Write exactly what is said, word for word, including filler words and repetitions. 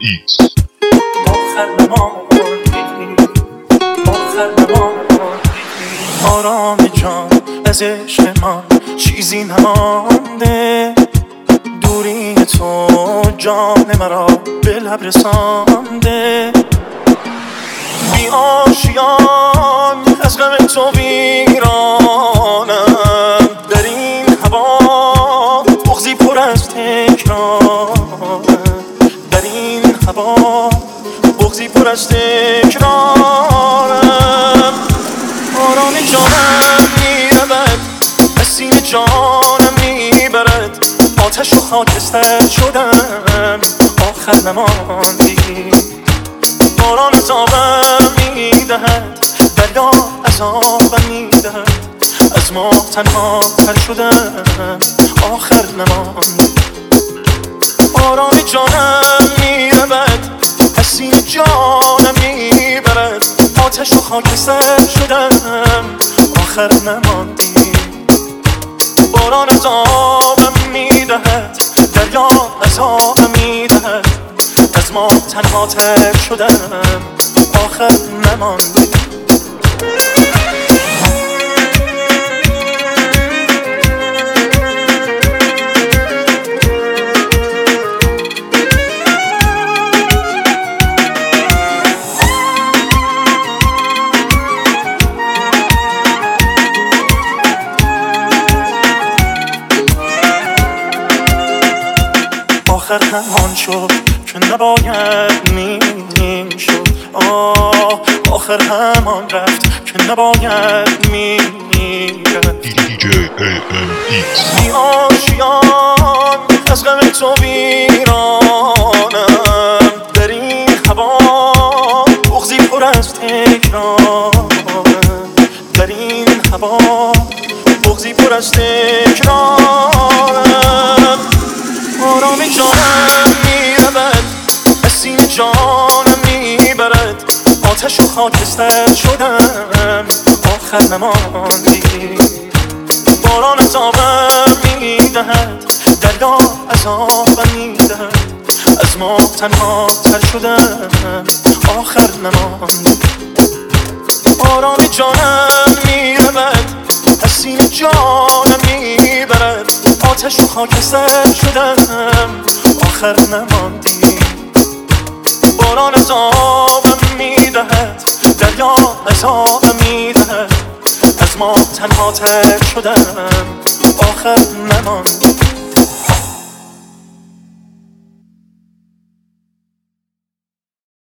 ایکس. آخر نماندی، آخر نماندی، آرام جان از عشق من چیزی نمانده، دوری تو جان مرا به لب رسانده، بی آشیان از غم تو ویرانم، در این هوا بغضی پر از تکرارم، در این هوا بغضی پر از تکرارم، آرام جانم میرود از سینه جانم میبرد، آتش و خاکستر شدم آخر نماندی، باران عذابم میدهد، دریا عذابم میدهد، از ما تنها تر شدم آخر نماندی، آرام جانم میرود از سینه جانم میبرد، آتش و خاکستر شدم آخر نماندی، باران عذابم میدهد، دریا عذابم میدهد، از ما تنها تر شدم آخر نماندی. آخر همان شد که نباید میشد، آه آخر همان رفت که نباید میرفت، دی جی ای ام ایکس. بی آشیان از غم تو ویرانم، در این هوا بغضی پر از تکرارم، در این هوا بغضی پر از تکرارم، آرام جانم میرود از سینه جانم میبرد، آتش و خاکستر شدم آخر نماندی، باران عذابم میدهد، دریا عذابم میدهد، از ما تنها تر شدم آخر نماندی، آرام جانم میرود از سینه جانم میبرد، آتش و خاکستر شدم آخر نماندی، باران عذابم میدهد، دریا عذابم میدهد، از ما تنها تر شدم آخر نماندی.